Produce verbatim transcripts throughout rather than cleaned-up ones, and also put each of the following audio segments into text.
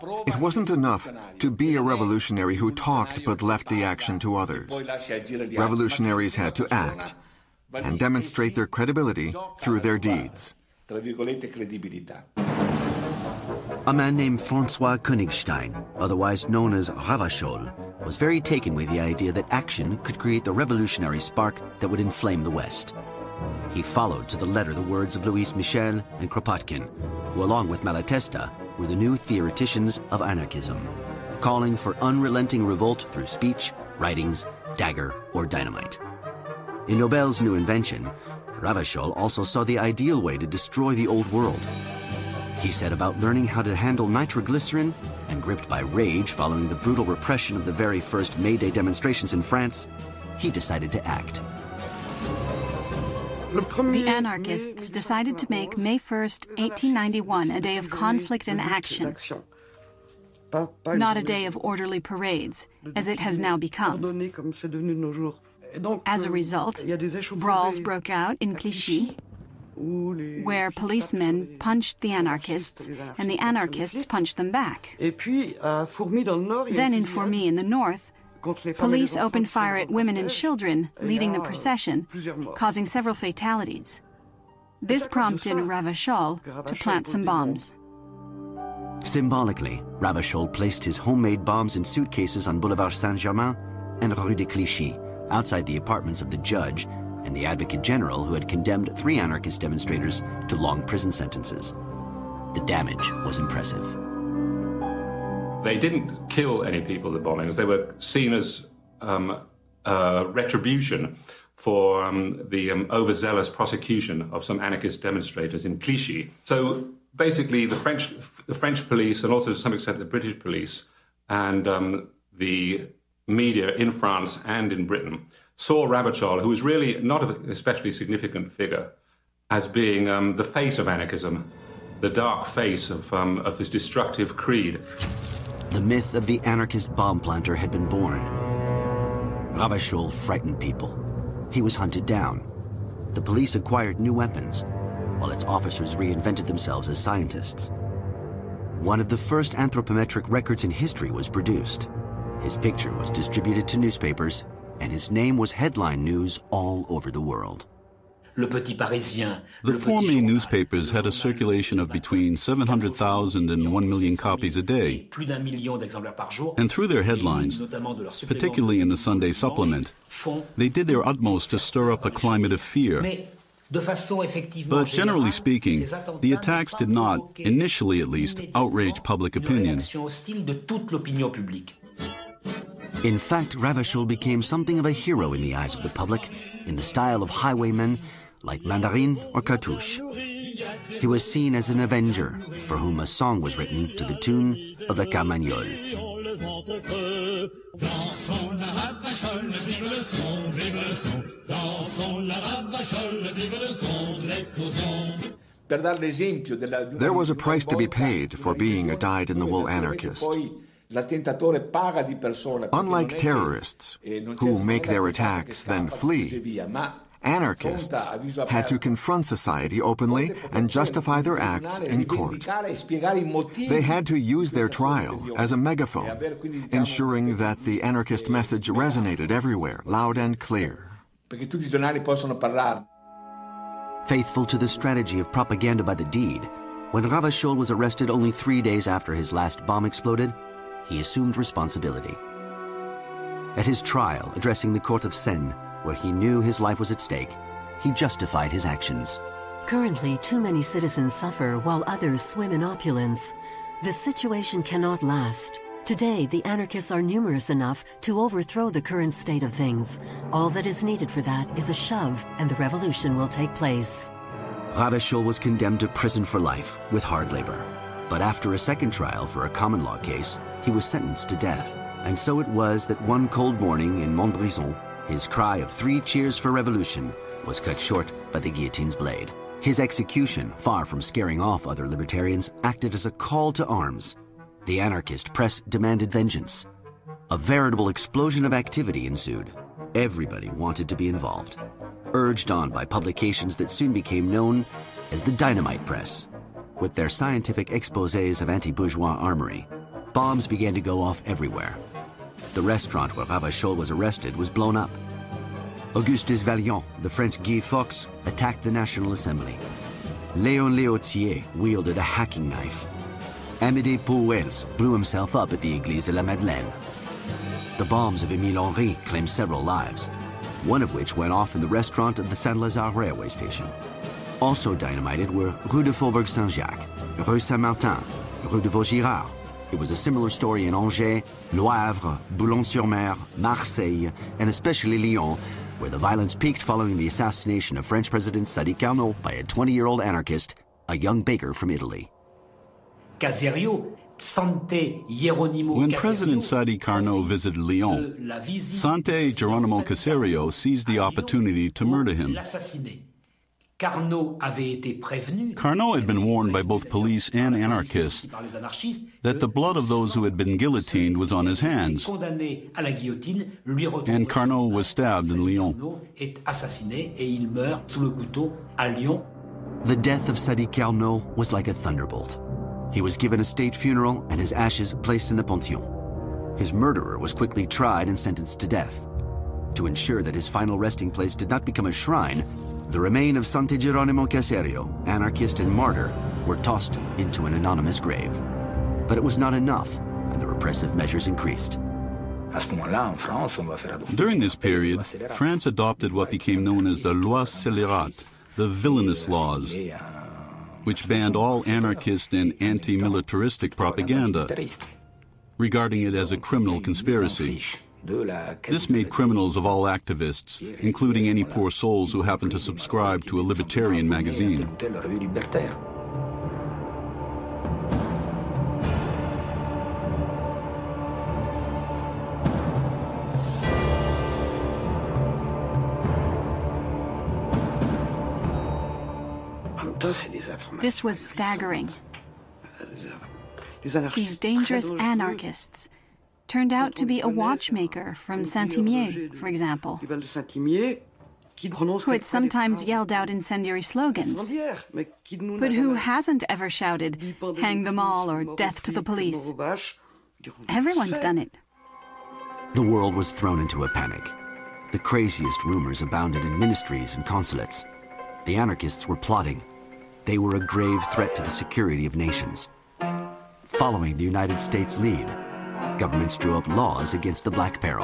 It wasn't enough to be a revolutionary who talked but left the action to others. Revolutionaries had to act and demonstrate their credibility through their deeds. A man named François Königstein, otherwise known as Ravachol, was very taken with the idea that action could create the revolutionary spark that would inflame the West. He followed to the letter the words of Louis Michel and Kropotkin, who along with Malatesta were the new theoreticians of anarchism, calling for unrelenting revolt through speech, writings, dagger, or dynamite. In Nobel's new invention, Ravachol also saw the ideal way to destroy the old world. He set about learning how to handle nitroglycerin, and gripped by rage following the brutal repression of the very first May Day demonstrations in France, he decided to act. The anarchists decided to make May first, eighteen ninety-one, a day of conflict and action, not a day of orderly parades, as it has now become. As a result, brawls broke out in Clichy, where policemen punched the anarchists, and the anarchists punched them back. Then in Fourmi in the north, police opened fire at women and children, leading the procession, causing several fatalities. This prompted Ravachol to plant some bombs. Symbolically, Ravachol placed his homemade bombs in suitcases on Boulevard Saint-Germain and Rue de Clichy, outside the apartments of the judge and the Advocate General who had condemned three anarchist demonstrators to long prison sentences. The damage was impressive. They didn't kill any people, the bombings. They were seen as um, uh, retribution for um, the um, overzealous prosecution of some anarchist demonstrators in Clichy. So basically the French, the French police, and also to some extent the British police, and um, the media in France and in Britain saw Ravachol, who was really not an especially significant figure, as being um, the face of anarchism, the dark face of, um, of this destructive creed. The myth of the anarchist bomb planter had been born. Ravachol frightened people. He was hunted down. The police acquired new weapons, while its officers reinvented themselves as scientists. One of the first anthropometric records in history was produced. His picture was distributed to newspapers, and his name was headline news all over the world. The Fourmi newspapers had a circulation of between seven hundred thousand and one million copies a day. And through their headlines, particularly in the Sunday supplement, they did their utmost to stir up a climate of fear. But generally speaking, the attacks did not, initially at least, outrage public opinion. In fact, Ravachol became something of a hero in the eyes of the public, in the style of highwaymen like Mandarine or Cartouche. He was seen as an avenger for whom a song was written to the tune of La Carmagnole. There was a price to be paid for being a dyed-in-the-wool anarchist. Unlike terrorists, who make their attacks then flee, anarchists had to confront society openly and justify their acts in court. They had to use their trial as a megaphone, ensuring that the anarchist message resonated everywhere, loud and clear. Faithful to the strategy of propaganda by the deed, when Ravachol was arrested only three days after his last bomb exploded, he assumed responsibility. At his trial, addressing the court of Seine, where he knew his life was at stake, he justified his actions. Currently, too many citizens suffer while others swim in opulence. This situation cannot last. Today, the anarchists are numerous enough to overthrow the current state of things. All that is needed for that is a shove, and the revolution will take place. Ravachol was condemned to prison for life with hard labor. But after a second trial for a common law case, he was sentenced to death. And so it was that one cold morning in Montbrison, his cry of three cheers for revolution was cut short by the guillotine's blade. His execution, far from scaring off other libertarians, acted as a call to arms. The anarchist press demanded vengeance. A veritable explosion of activity ensued. Everybody wanted to be involved, urged on by publications that soon became known as the Dynamite Press. With their scientific exposés of anti-bourgeois armory, Bombs began to go off everywhere. The restaurant where Ravachol was arrested was blown up. Auguste Desvalions, the French Guy Fawkes, attacked the National Assembly. Léon Léautier wielded a hacking knife. Amédée Pauwels blew himself up at the Église de la Madeleine. The bombs of Émile Henry claimed several lives, one of which went off in the restaurant of the Saint-Lazare railway station. Also dynamited were Rue de Faubourg Saint-Jacques, Rue Saint-Martin, Rue de Vaugirard. It was a similar story in Angers, Le Havre, Boulogne-sur-Mer, Marseille, and especially Lyon, where the violence peaked following the assassination of French President Sadi Carnot by a twenty-year-old anarchist, a young baker from Italy. When President Sadi Carnot visited Lyon, Sante Geronimo Caserio seized the opportunity to murder him. Carnot had been warned by both police and anarchists that the blood of those who had been guillotined was on his hands, and Carnot was stabbed in Lyon. The death of Sadi Carnot was like a thunderbolt. He was given a state funeral and his ashes placed in the Panthéon. His murderer was quickly tried and sentenced to death. To ensure that his final resting place did not become a shrine, the remains of Sante Geronimo Caserio, anarchist and martyr, were tossed into an anonymous grave. But it was not enough, and the repressive measures increased. During this period, France adopted what became known as the Loi Scélérate, the villainous laws, which banned all anarchist and anti-militaristic propaganda, regarding it as a criminal conspiracy. This made criminals of all activists, including any poor souls who happened to subscribe to a libertarian magazine. This was staggering. These dangerous anarchists turned out to be a watchmaker from Saint-Imier, for example, who had sometimes yelled out incendiary slogans, but who hasn't ever shouted, "Hang them all" or "Death to the police." Everyone's done it. The world was thrown into a panic. The craziest rumors abounded in ministries and consulates. The anarchists were plotting. They were a grave threat to the security of nations. Following the United States' lead, governments drew up laws against the Black Peril.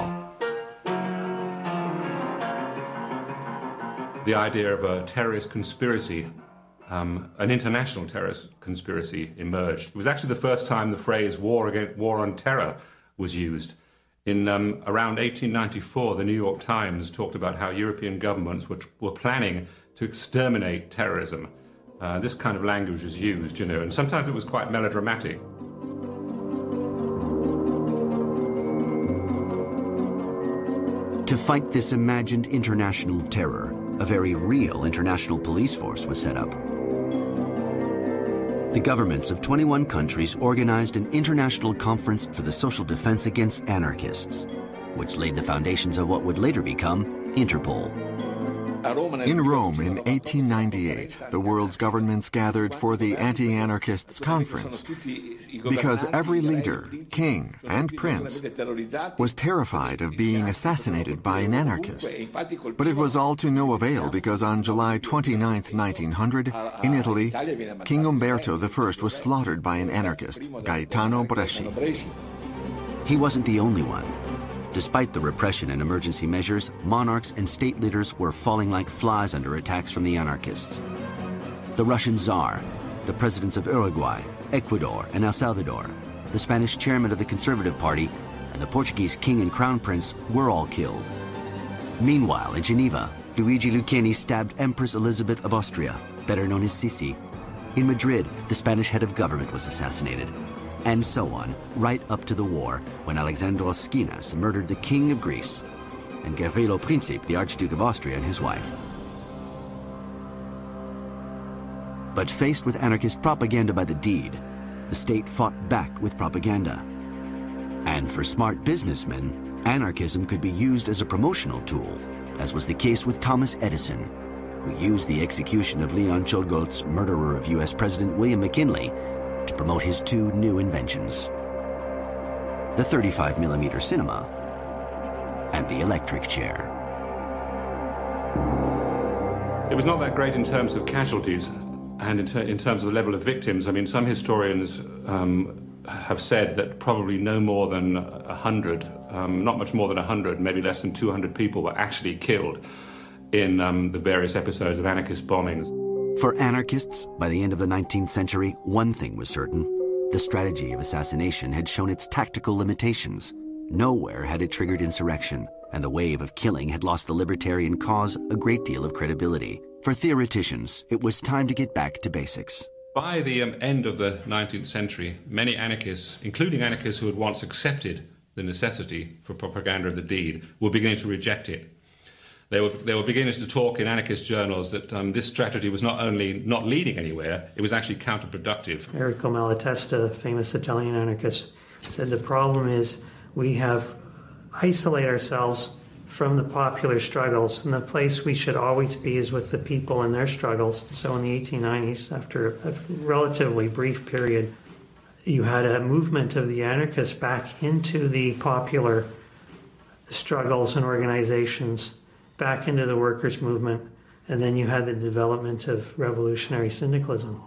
The idea of a terrorist conspiracy, um, an international terrorist conspiracy, emerged. It was actually the first time the phrase war against, war on terror was used. In um, around eighteen ninety-four, the New York Times talked about how European governments were, were planning to exterminate terrorism. Uh, this kind of language was used, you know, and sometimes it was quite melodramatic. To fight this imagined international terror, a very real international police force was set up. The governments of twenty-one countries organized an international conference for the social defense against anarchists, which laid the foundations of what would later become Interpol. In Rome in eighteen ninety-eight, the world's governments gathered for the Anti-Anarchists Conference because every leader, king and prince, was terrified of being assassinated by an anarchist. But it was all to no avail because on July twenty-ninth, nineteen hundred, in Italy, King Umberto the First was slaughtered by an anarchist, Gaetano Bresci. He wasn't the only one. Despite the repression and emergency measures, monarchs and state leaders were falling like flies under attacks from the anarchists. The Russian Tsar, the presidents of Uruguay, Ecuador, and El Salvador, the Spanish chairman of the Conservative Party, and the Portuguese king and crown prince were all killed. Meanwhile, in Geneva, Luigi Lucchini stabbed Empress Elizabeth of Austria, better known as Sisi. In Madrid, the Spanish head of government was assassinated. And so on, right up to the war, when Alexandros Skinas murdered the King of Greece, and Gavrilo Princip, the Archduke of Austria, and his wife. But faced with anarchist propaganda by the deed, the state fought back with propaganda. And for smart businessmen, anarchism could be used as a promotional tool, as was the case with Thomas Edison, who used the execution of Leon Czolgosz's murderer of U S President William McKinley to promote his two new inventions. the thirty-five millimeter cinema, and the electric chair. It was not that great in terms of casualties and in, ter in terms of the level of victims. I mean, some historians um, have said that probably no more than one hundred, um, not much more than one hundred, maybe less than two hundred people were actually killed in um, the various episodes of anarchist bombings. For anarchists, by the end of the nineteenth century, one thing was certain. The strategy of assassination had shown its tactical limitations. Nowhere had it triggered insurrection, and the wave of killing had lost the libertarian cause a great deal of credibility. For theoreticians, it was time to get back to basics. By the um, end of the nineteenth century, many anarchists, including anarchists who had once accepted the necessity for propaganda of the deed, were beginning to reject it. They were, they were beginning to talk in anarchist journals that um, this strategy was not only not leading anywhere, it was actually counterproductive. Enrico Malatesta, famous Italian anarchist, said the problem is we have isolated ourselves from the popular struggles, and the place we should always be is with the people and their struggles. So in the eighteen nineties, after a relatively brief period, you had a movement of the anarchists back into the popular struggles and organizations, back into the workers' movement, and then you had the development of revolutionary syndicalism.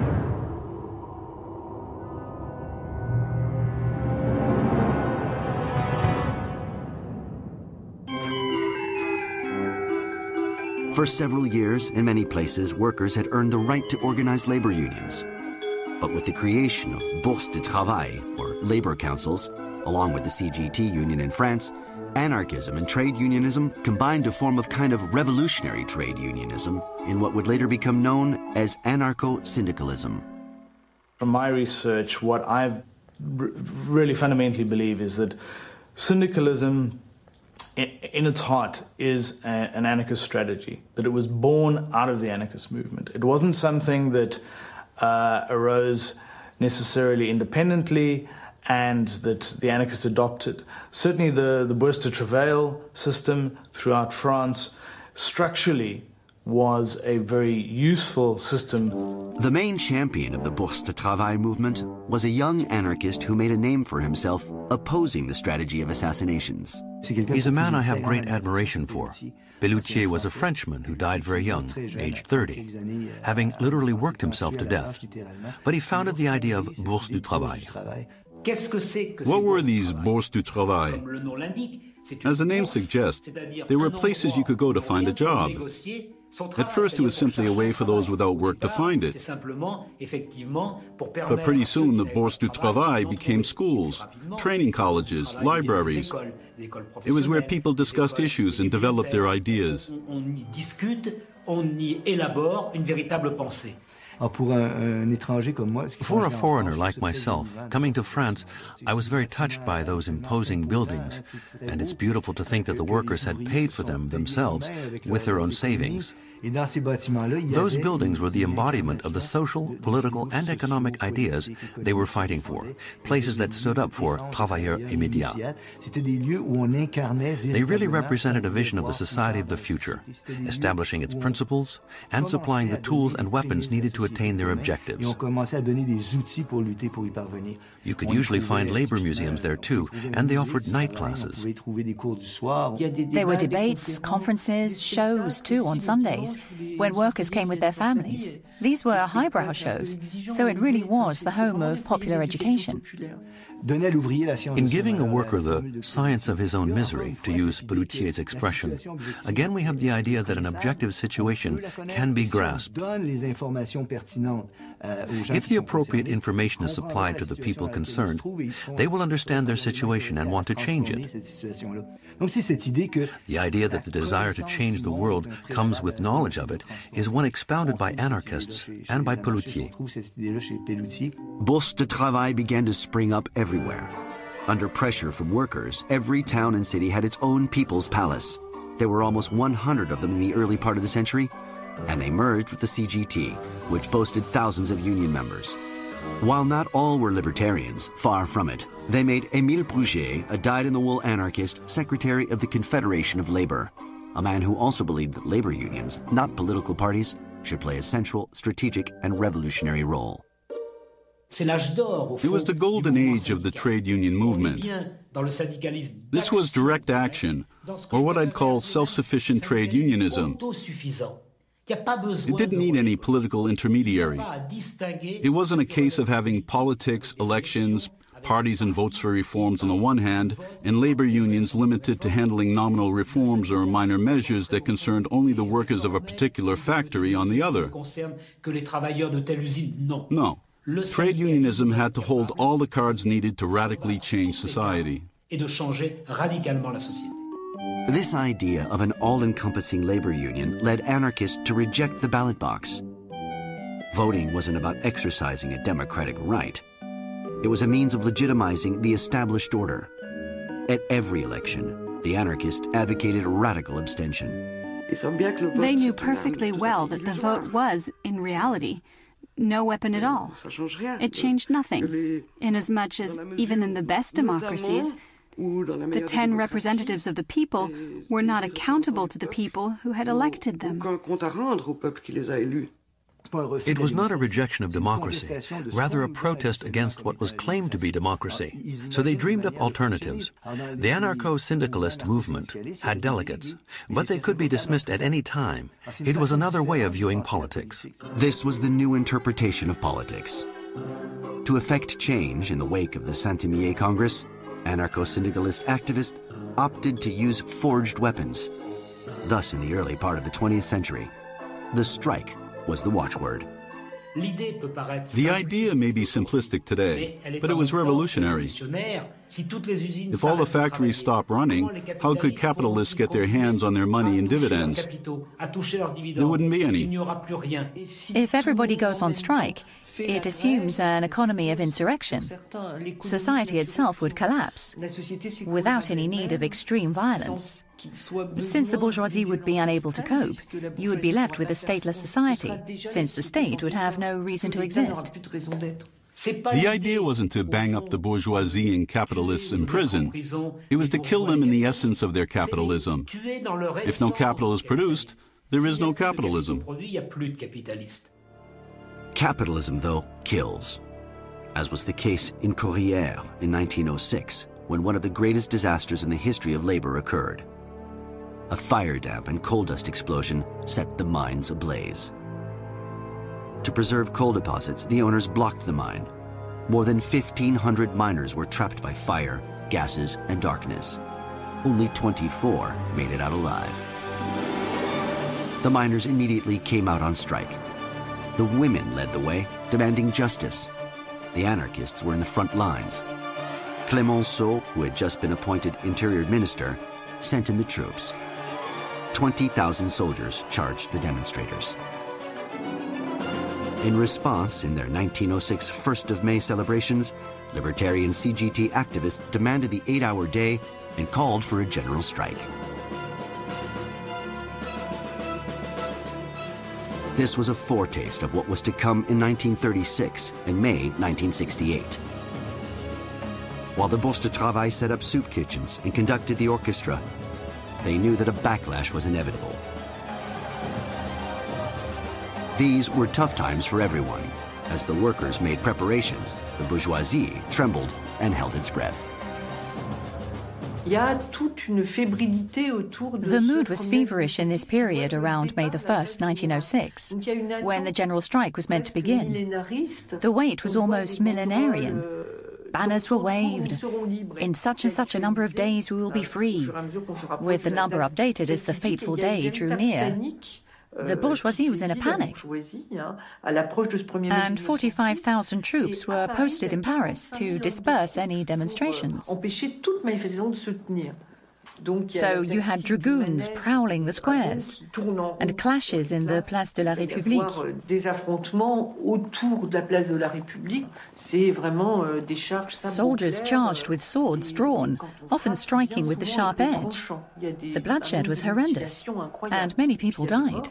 For several years, in many places, workers had earned the right to organize labor unions. But with the creation of Bourses de Travail, or labor councils, along with the C G T union in France, anarchism and trade unionism combined to form a kind of revolutionary trade unionism in what would later become known as anarcho-syndicalism. From my research, what I really fundamentally believe is that syndicalism in its heart is a, an anarchist strategy, that it was born out of the anarchist movement. It wasn't something that uh, arose necessarily independently and that the anarchists adopted. Certainly the, the Bourses de Travail system throughout France structurally was a very useful system. The main champion of the Bourses de Travail movement was a young anarchist who made a name for himself opposing the strategy of assassinations. He's a man I have great admiration for. Pelloutier was a Frenchman who died very young, aged thirty, having literally worked himself to death. But he founded the idea of Bourses du Travail. What were these Bourses du Travail? As the name suggests, they were places you could go to find a job. At first, it was simply a way for those without work to find it. But pretty soon, the Bourses du Travail became schools, training colleges, libraries. It was where people discussed issues and developed their ideas. For a foreigner like myself, coming to France, I was very touched by those imposing buildings, and it's beautiful to think that the workers had paid for them themselves with their own savings. Those buildings were the embodiment of the social, political, and economic ideas they were fighting for, places that stood up for travailleurs immédiats. They really represented a vision of the society of the future, establishing its principles and supplying the tools and weapons needed to attain their objectives. You could usually find labor museums there too, and they offered night classes. There were debates, conferences, shows too on Sundays, when workers came with their families. These were highbrow shows, so it really was the home of popular education. In giving a worker the science of his own misery, to use Pelloutier's expression, again we have the idea that an objective situation can be grasped. If the appropriate information is supplied to the people concerned, they will understand their situation and want to change it. The idea that the desire to change the world comes with knowledge of it is one expounded by anarchists and by Pelloutier. Bourses de Travail began to spring up everywhere. Under pressure from workers, every town and city had its own people's palace. There were almost one hundred of them in the early part of the century, and they merged with the C G T, which boasted thousands of union members. While not all were libertarians, far from it, they made Émile Pouget, a dyed-in-the-wool anarchist, secretary of the Confederation of Labor, a man who also believed that labor unions, not political parties, should play a central, strategic, and revolutionary role. It was the golden age of the trade union movement. This was direct action, or what I'd call self-sufficient trade unionism. It didn't need any political intermediary. It wasn't a case of having politics, elections, parties and votes for reforms on the one hand, and labor unions limited to handling nominal reforms or minor measures that concerned only the workers of a particular factory on the other. No. Trade unionism had to hold all the cards needed to radically change society. This idea of an all-encompassing labor union led anarchists to reject the ballot box. Voting wasn't about exercising a democratic right. It was a means of legitimizing the established order. At every election, the anarchists advocated radical abstention. They knew perfectly well that the vote was, in reality, no weapon at all. It changed nothing, inasmuch as even in the best democracies, the ten representatives of the people were not accountable to the people who had elected them. It was not a rejection of democracy, rather a protest against what was claimed to be democracy. So they dreamed up alternatives. The anarcho-syndicalist movement had delegates, but they could be dismissed at any time. It was another way of viewing politics. This was the new interpretation of politics. To effect change in the wake of the Saint-Imier Congress, anarcho-syndicalist activists opted to use forged weapons. Thus, in the early part of the twentieth century, the strike was the watchword. The idea may be simplistic today, but it was revolutionary. If all the factories stopped running, how could capitalists get their hands on their money in dividends? There wouldn't be any. If everybody goes on strike, it assumes an economy of insurrection. Society itself would collapse without any need of extreme violence. Since the bourgeoisie would be unable to cope, you would be left with a stateless society, since the state would have no reason to exist. The idea wasn't to bang up the bourgeoisie and capitalists in prison. It was to kill them in the essence of their capitalism. If no capital is produced, there is no capitalism. Capitalism, though, kills, as was the case in Courrières in nineteen oh six, when one of the greatest disasters in the history of labor occurred. A fire damp and coal dust explosion set the mines ablaze. To preserve coal deposits, the owners blocked the mine. More than fifteen hundred miners were trapped by fire, gases, and darkness. Only twenty-four made it out alive. The miners immediately came out on strike. The women led the way, demanding justice. The anarchists were in the front lines. Clemenceau, who had just been appointed interior minister, sent in the troops. twenty thousand soldiers charged the demonstrators. In response, in their nineteen oh six first of May celebrations, libertarian C G T activists demanded the eight-hour day and called for a general strike. This was a foretaste of what was to come in nineteen thirty-six and May nineteen sixty-eight. While the Bourse du Travail set up soup kitchens and conducted the orchestra, they knew that a backlash was inevitable. These were tough times for everyone. As the workers made preparations, the bourgeoisie trembled and held its breath. The mood was feverish in this period around May the first, nineteen oh six, when the general strike was meant to begin. The wait was almost millenarian. Banners were waved. In such and such a number of days we will be free. With the number updated as the fateful day drew near, the bourgeoisie was in a panic. And forty-five thousand troops were posted in Paris to disperse any demonstrations. So you had dragoons prowling the squares and clashes in the Place de la République. Soldiers charged with swords drawn, often striking with the sharp edge. The bloodshed was horrendous, and many people died.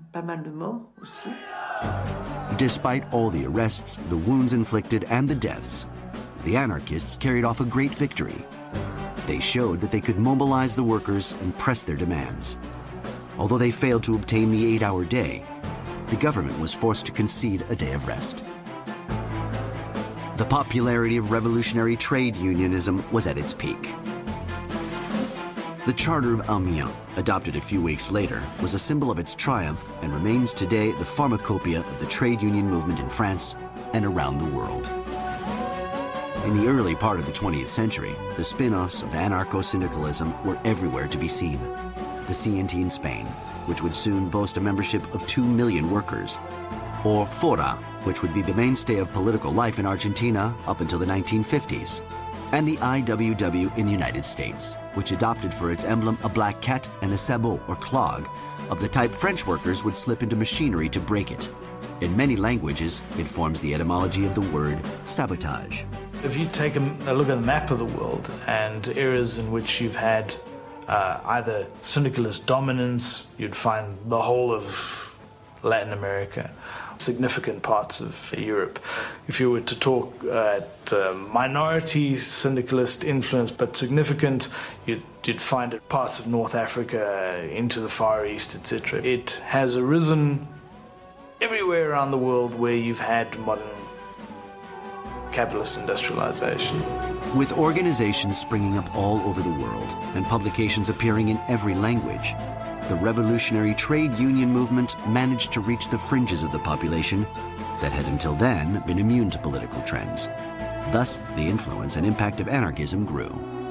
Despite all the arrests, the wounds inflicted, and the deaths, the anarchists carried off a great victory. They showed that they could mobilize the workers and press their demands. Although they failed to obtain the eight-hour day, the government was forced to concede a day of rest. The popularity of revolutionary trade unionism was at its peak. The Charter of Amiens, adopted a few weeks later, was a symbol of its triumph and remains today the pharmacopoeia of the trade union movement in France and around the world. In the early part of the twentieth century, the spin-offs of anarcho-syndicalism were everywhere to be seen. The C N T in Spain, which would soon boast a membership of two million workers, or Fora, which would be the mainstay of political life in Argentina up until the nineteen fifties, and the I W W in the United States, which adopted for its emblem a black cat and a sabot or clog of the type French workers would slip into machinery to break it. In many languages, it forms the etymology of the word sabotage. If you take a, a look at the map of the world and areas in which you've had uh, either syndicalist dominance, you'd find the whole of Latin America, significant parts of Europe. If you were to talk uh, at uh, minority syndicalist influence, but significant, you'd, you'd find it parts of North Africa, into the Far East, et cetera. It has arisen everywhere around the world where you've had modern capitalist industrialization. With organizations springing up all over the world and publications appearing in every language, the revolutionary trade union movement managed to reach the fringes of the population that had until then been immune to political trends. Thus, the influence and impact of anarchism grew.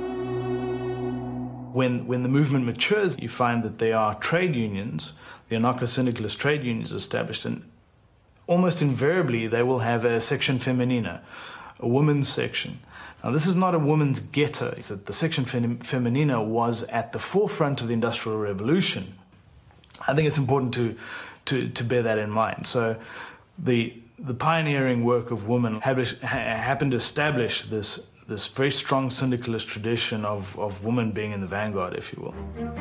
When, when the movement matures, you find that there are trade unions, the anarcho-syndicalist trade unions established, and almost invariably they will have a section femenina, a women's section. Now, this is not a women's ghetto. It's that the section fem femenina was at the forefront of the Industrial Revolution. I think it's important to, to, to bear that in mind. So the, the pioneering work of women happened to establish this, this very strong syndicalist tradition of, of women being in the vanguard, if you will.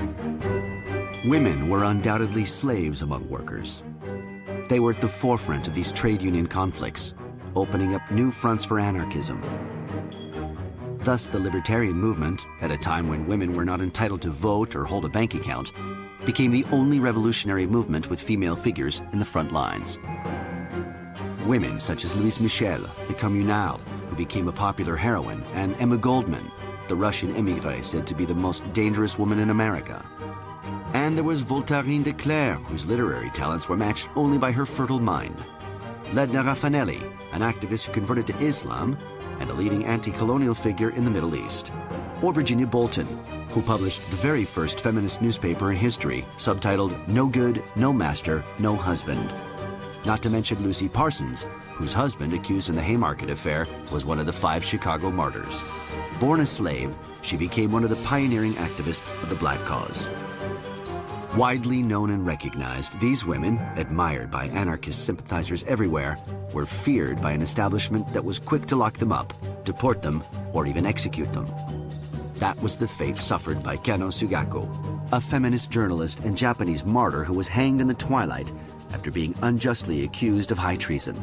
Women were undoubtedly slaves among workers. They were at the forefront of these trade union conflicts, opening up new fronts for anarchism. Thus, the libertarian movement, at a time when women were not entitled to vote or hold a bank account, became the only revolutionary movement with female figures in the front lines. Women such as Louise Michel, the Communale, who became a popular heroine, and Emma Goldman, the Russian émigrée said to be the most dangerous woman in America. And there was Voltairine de Cleyre, whose literary talents were matched only by her fertile mind. Ledna Raffanelli, an activist who converted to Islam, and a leading anti-colonial figure in the Middle East. Or Virginia Bolten, who published the very first feminist newspaper in history, subtitled No Good, No Master, No Husband. Not to mention Lucy Parsons, whose husband, accused in the Haymarket affair, was one of the five Chicago martyrs. Born a slave, she became one of the pioneering activists of the Black cause. Widely known and recognized, these women, admired by anarchist sympathizers everywhere, were feared by an establishment that was quick to lock them up, deport them, or even execute them. That was the fate suffered by Kano Sugaku, a feminist journalist and Japanese martyr who was hanged in the twilight after being unjustly accused of high treason.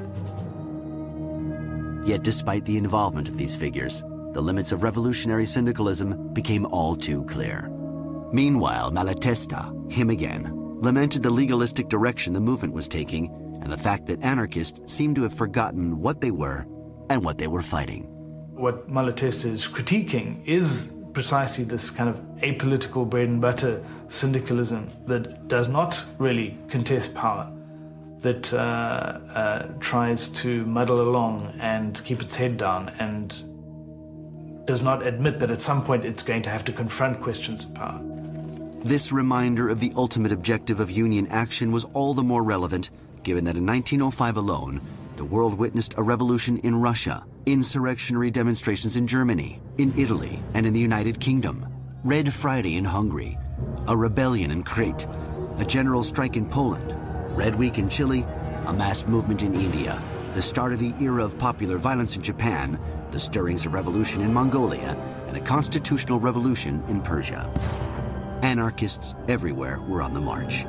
Yet despite the involvement of these figures, the limits of revolutionary syndicalism became all too clear. Meanwhile, Malatesta, him again, lamented the legalistic direction the movement was taking and the fact that anarchists seemed to have forgotten what they were and what they were fighting. What Malatesta is critiquing is precisely this kind of apolitical bread and butter syndicalism that does not really contest power, that uh, uh, tries to muddle along and keep its head down and does not admit that at some point it's going to have to confront questions of power. This reminder of the ultimate objective of union action was all the more relevant given that in nineteen oh five alone, the world witnessed a revolution in Russia, insurrectionary demonstrations in Germany, in Italy, and in the United Kingdom, Red Friday in Hungary, a rebellion in Crete, a general strike in Poland, Red Week in Chile, a mass movement in India, the start of the era of popular violence in Japan, the stirrings of revolution in Mongolia, and a constitutional revolution in Persia. Anarchists everywhere were on the march.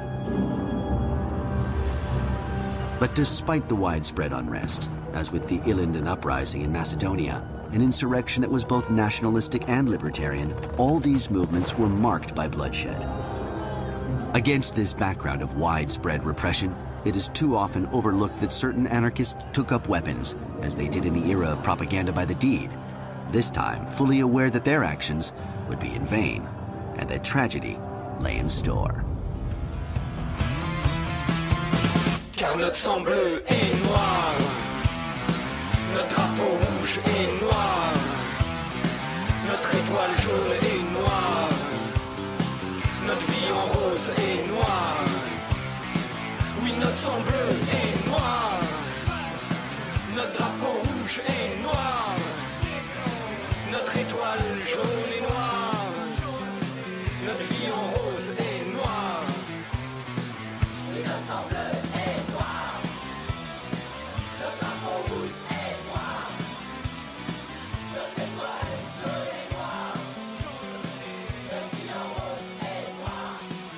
But despite the widespread unrest, as with the Ilinden uprising in Macedonia, an insurrection that was both nationalistic and libertarian, all these movements were marked by bloodshed. Against this background of widespread repression, it is too often overlooked that certain anarchists took up weapons, as they did in the era of propaganda by the deed, this time fully aware that their actions would be in vain, and that tragedy lay in store. Car notre sang bleu et noir, notre drapeau rouge et noir, notre étoile jaune et noire, notre vie en rose et noire. Oui, notre sang bleu et noir, notre drapeau rouge et noir, notre étoile jaune et noire, notre vie en rose et noire. Oui, notre sang bleu et noir, notre drapeau rouge et noir, notre étoile jaune et noire, notre vie en rose et noire.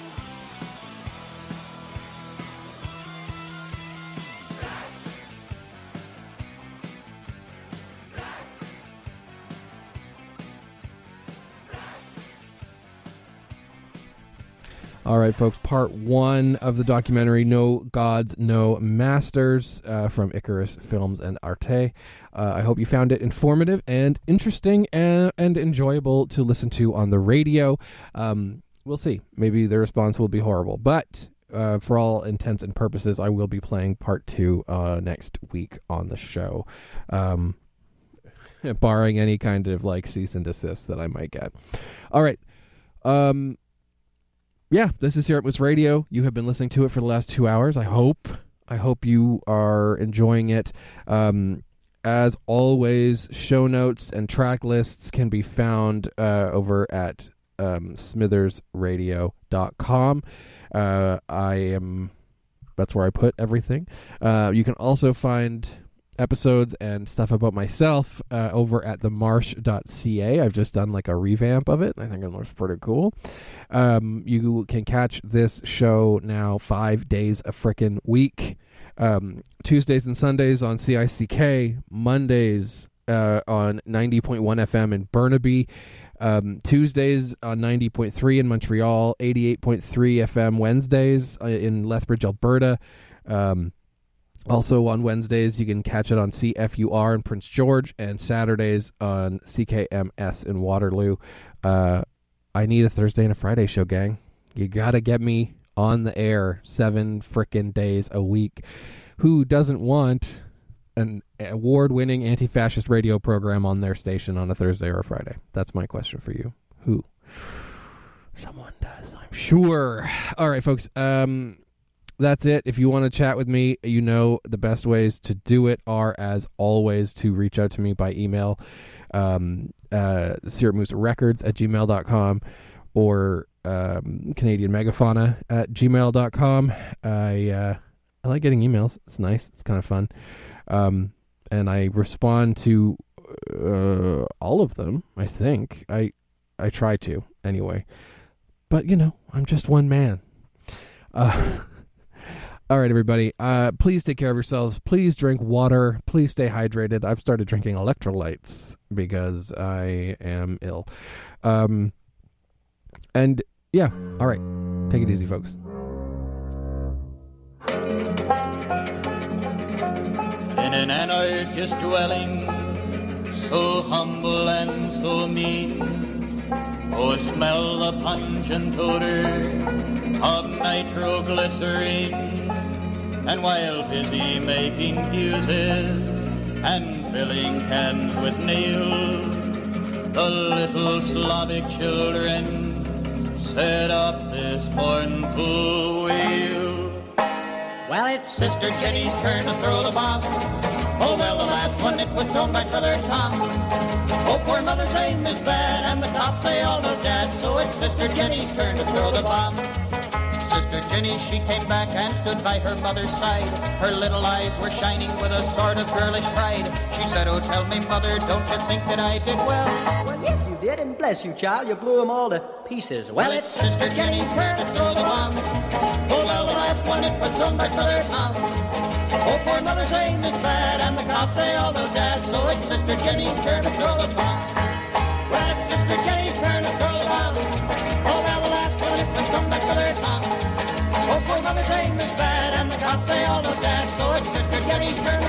All right, folks, part one of the documentary No Gods, No Masters uh, from Icarus Films and Arte. Uh, I hope you found it informative and interesting and, and enjoyable to listen to on the radio. Um, we'll see. Maybe the response will be horrible. But uh, for all intents and purposes, I will be playing part two uh, next week on the show. Um, barring any kind of like cease and desist that I might get. All right. Um... Yeah, this is Syrupmus Radio. You have been listening to it for the last two hours. I hope. I hope you are enjoying it. Um, as always, show notes and track lists can be found uh, over at um, smithers radio dot com. Uh, I am. That's where I put everything. Uh, you can also find episodes and stuff about myself uh, over at the marsh dot c a. I've just done like a revamp of it. I think it looks pretty cool. Um, you can catch this show now five days a frickin' week. Um, Tuesdays and Sundays on C I C K. Mondays uh, on ninety point one F M in Burnaby. Um, Tuesdays on ninety point three in Montreal. eighty-eight point three F M Wednesdays uh, in Lethbridge, Alberta. Um, Also on Wednesdays, you can catch it on C F U R in Prince George, and Saturdays on C K M S in Waterloo. Uh, I need a Thursday and a Friday show, gang. You gotta get me on the air seven frickin' days a week. Who doesn't want an award-winning anti-fascist radio program on their station on a Thursday or a Friday? That's my question for you. Who? Someone does, I'm sure. All right, folks. Um... That's it. If you want to chat with me, you know the best ways to do it are, as always, to reach out to me by email, um, uh, syrupmus records at gmail dot com or um, Canadian Megafauna at gmail dot com. I, uh, I like getting emails. It's nice. It's kind of fun. Um, and I respond to uh, all of them, I think. I, I try to, anyway. But, you know, I'm just one man. Uh... All right, everybody, uh, please take care of yourselves. Please drink water. Please stay hydrated. I've started drinking electrolytes because I am ill. Um, and, yeah, all right. Take it easy, folks. In an anarchist dwelling, so humble and so mean, oh, smell the pungent odor of nitroglycerine. And while busy making fuses and filling cans with nails, the little Slavic children set up this mournful wail. Well, it's Sister Jenny's turn to throw the bomb. Oh, well, the last one, it was thrown by Brother Tom. Oh, poor mother's aim is bad, and the cops say all no dad, so it's Sister Jenny's turn to throw the bomb. Sister Jenny, she came back and stood by her mother's side. Her little eyes were shining with a sort of girlish pride. She said, oh, tell me, mother, don't you think that I did well? Well, yes, you did, and bless you, child, you blew them all to pieces. Well, well it's Sister Jenny's turn to throw the bomb. Oh, well, the last one, it was thrown by Brother Tom. Oh, poor mother's aim is bad, and the cops say all no dad, so it's Sister Jenny's turn to throw the bomb. Well, it's Sister Jenny's turn to throw the bomb. Oh, well, the last one, it was thrown by Brother Tom. Oh, poor mother's aim is bad, and the cops say Jerry's turn